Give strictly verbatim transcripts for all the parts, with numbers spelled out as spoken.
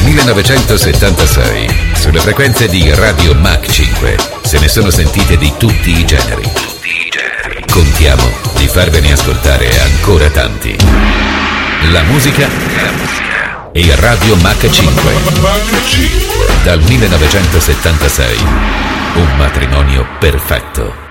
millenovecentosettantasei, sulle frequenze di Radio Mach cinque, se ne sono sentite di tutti i generi. Tutti i generi. Contiamo di farvene ascoltare ancora tanti. La musica e Radio Mach cinque. Dal millenovecentosettantasei, un matrimonio perfetto.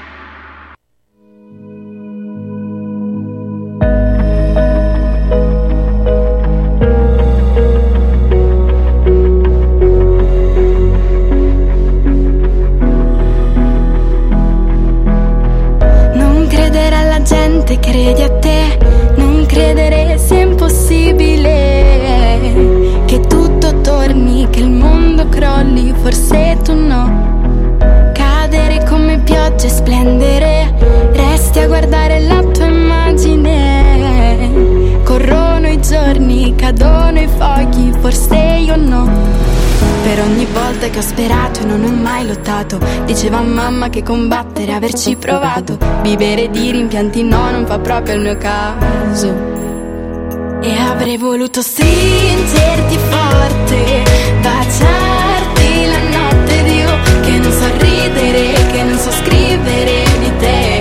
Credi a te, non credere sia impossibile, che tutto torni, che il mondo crolli, forse tu no. Cadere come pioggia e splendere, resti a guardare la tua immagine. Corrono i giorni, cadono i fogli, forse io no. Per ogni volta che ho sperato e non ho mai lottato, diceva mamma che combattere, averci provato. Vivere di rimpianti no, non fa proprio il mio caso. E avrei voluto stringerti forte, baciarti la notte ed io che non so ridere, che non so scrivere di te.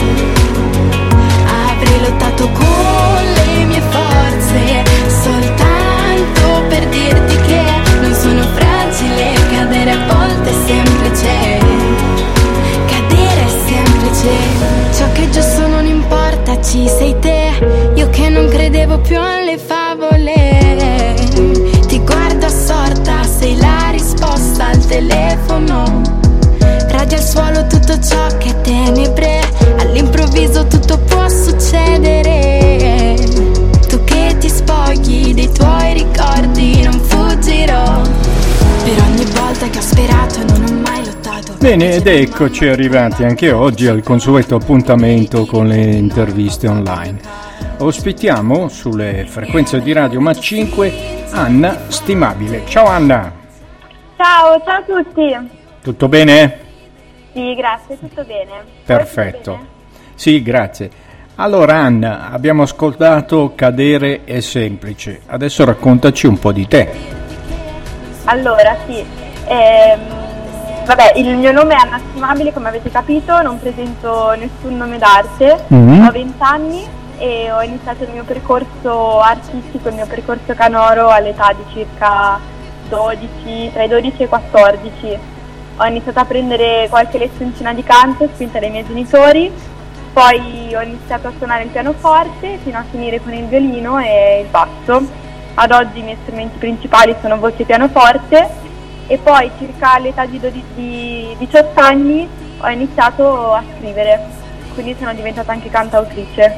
Avrei lottato con le mie forze, soltanto per dirti che non sono fragile, cadere a volte è semplice, cadere è semplice. Ciò che è giusto non importa, ci sei te, io che non credevo più alle favole. Ti guardo assorta, sei la risposta al telefono. Radio al suolo tutto ciò che è tenebre, all'improvviso tutto può succedere. Tu che ti spogli dei tuoi ricordi, non fuggirò. Per ogni volta che ho sperato e non ho mai lottato. Bene, ed eccoci arrivati anche oggi al consueto appuntamento con le interviste online. Ospitiamo sulle frequenze di Radio Mach cinque Anna Stimabile. Ciao Anna. Ciao, ciao a tutti. Tutto bene? Sì, grazie, tutto bene. Perfetto. Tutto bene? Sì, grazie. Allora Anna, abbiamo ascoltato Cadere è semplice, adesso raccontaci un po' di te. Allora, sì, ehm, vabbè, il mio nome è Anna Stimabile, come avete capito, non presento nessun nome d'arte, mm-hmm. Ho venti anni e ho iniziato il mio percorso artistico, il mio percorso canoro all'età di circa dodici, tra i dodici e i quattordici. Ho iniziato a prendere qualche lezioncina di canto spinta dai miei genitori, poi ho iniziato a suonare il pianoforte fino a finire con il violino e il basso. Ad oggi i miei strumenti principali sono voce e pianoforte e poi circa all'età di, dodici, di diciotto anni ho iniziato a scrivere, quindi sono diventata anche cantautrice.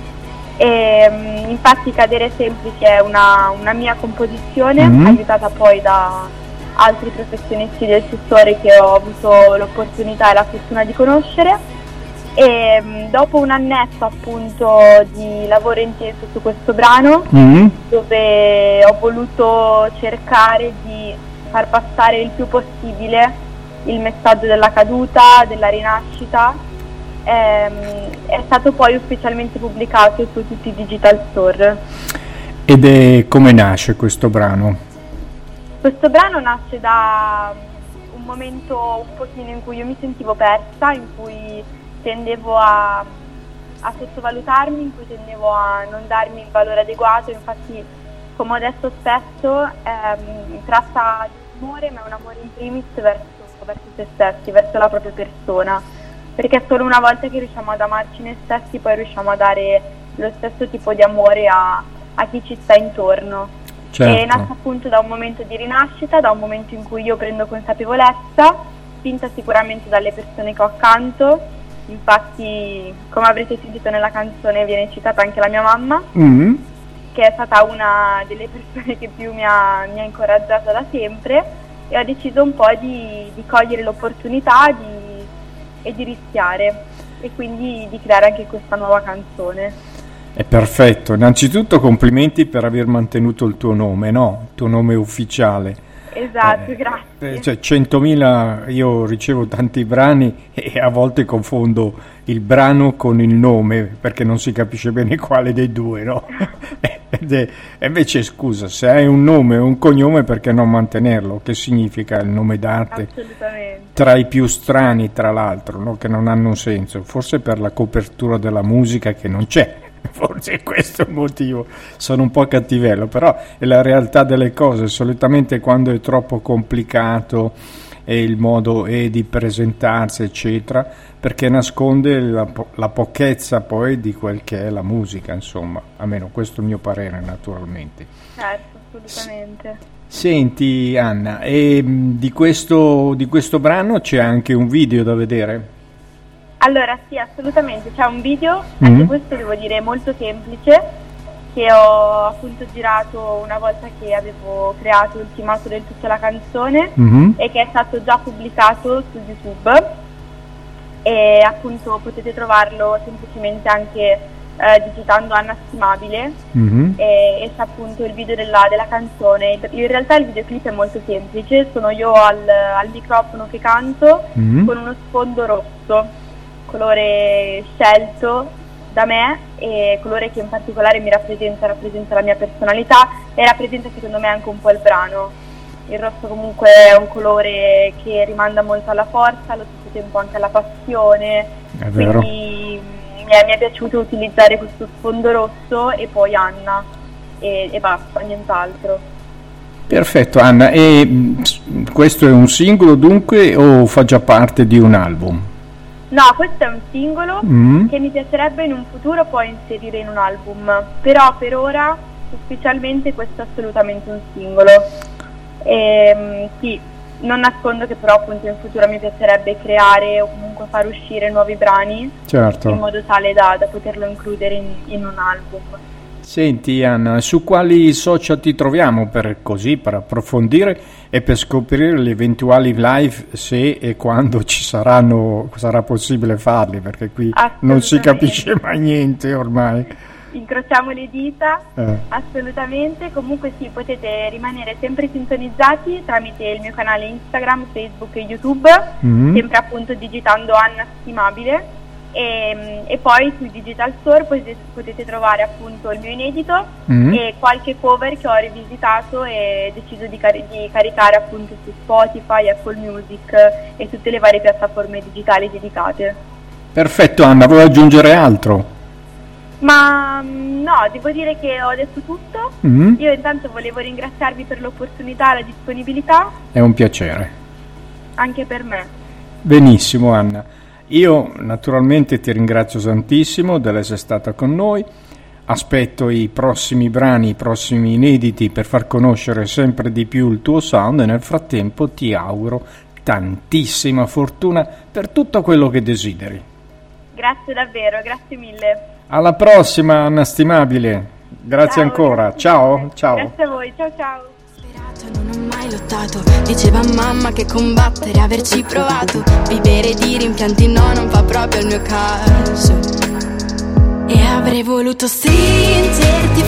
E, infatti Cadere semplice è una, una mia composizione, mm-hmm. aiutata poi da altri professionisti del settore che ho avuto l'opportunità e la fortuna di conoscere. E dopo un annetto appunto di lavoro intenso su questo brano, mm-hmm. dove ho voluto cercare di far passare il più possibile il messaggio della caduta, della rinascita, ehm, è stato poi ufficialmente pubblicato su tutti i digital store. Ed è come nasce questo brano? Questo brano nasce da un momento un pochino in cui io mi sentivo persa, in cui tendevo a, a sottovalutarmi, in cui tendevo a non darmi il valore adeguato. Infatti, come ho detto spesso, ehm, tratta di amore, ma è un amore in primis verso, verso se stessi, verso la propria persona, perché solo una volta che riusciamo ad amarci noi stessi poi riusciamo a dare lo stesso tipo di amore a, a chi ci sta intorno. Certo. È nata appunto da un momento di rinascita, da un momento in cui io prendo consapevolezza, spinta sicuramente dalle persone che ho accanto. Infatti, come avrete sentito nella canzone, viene citata anche la mia mamma, mm-hmm. che è stata una delle persone che più mi ha, mi ha incoraggiata da sempre, e ho deciso un po' di, di cogliere l'opportunità di, e di rischiare, e quindi di creare anche questa nuova canzone. È perfetto. Innanzitutto complimenti per aver mantenuto il tuo nome, no? Il tuo nome ufficiale. Esatto, eh, grazie. Cioè centomila, io ricevo tanti brani e a volte confondo il brano con il nome perché non si capisce bene quale dei due, no? E invece scusa, se hai un nome o un cognome perché non mantenerlo? Che significa il nome d'arte? Assolutamente. Tra i più strani tra l'altro, no? Che non hanno senso, forse per la copertura della musica che non c'è, forse questo è il motivo. Sono un po' cattivello, però è la realtà delle cose. Solitamente quando è troppo complicato e il modo è di presentarsi eccetera, perché nasconde la, po- la pochezza poi di quel che è la musica, insomma, almeno questo è il mio parere, naturalmente. Certo, assolutamente. S- senti Anna, e mh, di questo, di questo brano c'è anche un video da vedere? Allora sì, assolutamente, c'è un video, Mm. anche questo devo dire molto semplice, che ho appunto girato una volta che avevo creato e ultimato del tutto la canzone, Mhm. e che è stato già pubblicato su YouTube, e appunto potete trovarlo semplicemente anche eh, digitando Anna Stimabile, Mhm. e, e c'è appunto il video della, della canzone. In realtà il videoclip è molto semplice, sono io al, al microfono che canto, Mhm. con uno sfondo rosso, colore scelto da me, e colore che in particolare mi rappresenta, rappresenta la mia personalità e rappresenta secondo me anche un po' il brano. Il rosso comunque è un colore che rimanda molto alla forza, allo stesso tempo anche alla passione, È vero. quindi mi è, mi è piaciuto utilizzare questo sfondo rosso e poi Anna e, e basta, nient'altro. Perfetto Anna, e mh, questo è un singolo dunque o fa già parte di un album? No, questo è un singolo Mm. che mi piacerebbe in un futuro poi inserire in un album, però per ora ufficialmente questo è assolutamente un singolo. Ehm, sì, non nascondo che però appunto in futuro mi piacerebbe creare o comunque far uscire nuovi brani in Certo. modo tale da, da poterlo includere in, in un album. Senti Anna, su quali social ti troviamo per così, per approfondire e per scoprire gli eventuali live, se e quando ci saranno, sarà possibile farli, perché qui non si Assolutamente. capisce mai niente ormai. Incrociamo le dita, Eh. assolutamente. Comunque sì, potete rimanere sempre sintonizzati tramite il mio canale Instagram, Facebook e YouTube, Mhm. sempre appunto digitando Anna Stimabile, e, e poi sui Digital Store potete, potete trovare appunto il mio inedito Mhm. e qualche cover che ho rivisitato e deciso di, cari- di caricare appunto su Spotify, Apple Music e tutte le varie piattaforme digitali dedicate. Perfetto Anna, vuoi aggiungere altro? Ma mm, no, devo dire che ho detto tutto. Mhm. Io intanto volevo ringraziarvi per l'opportunità e la disponibilità, È un piacere. anche per me. Benissimo Anna, io naturalmente ti ringrazio tantissimo dell'essere stata con noi, aspetto i prossimi brani, i prossimi inediti per far conoscere sempre di più il tuo sound e nel frattempo ti auguro tantissima fortuna per tutto quello che desideri. Grazie davvero, grazie mille. Alla prossima Anna Stimabile, grazie Ciao, ancora, grazie ciao, mille. ciao. Grazie a voi, ciao ciao. Non ho mai lottato, diceva mamma che combattere, averci provato, vivere di rimpianti no, non fa proprio il mio caso. E avrei voluto stringerti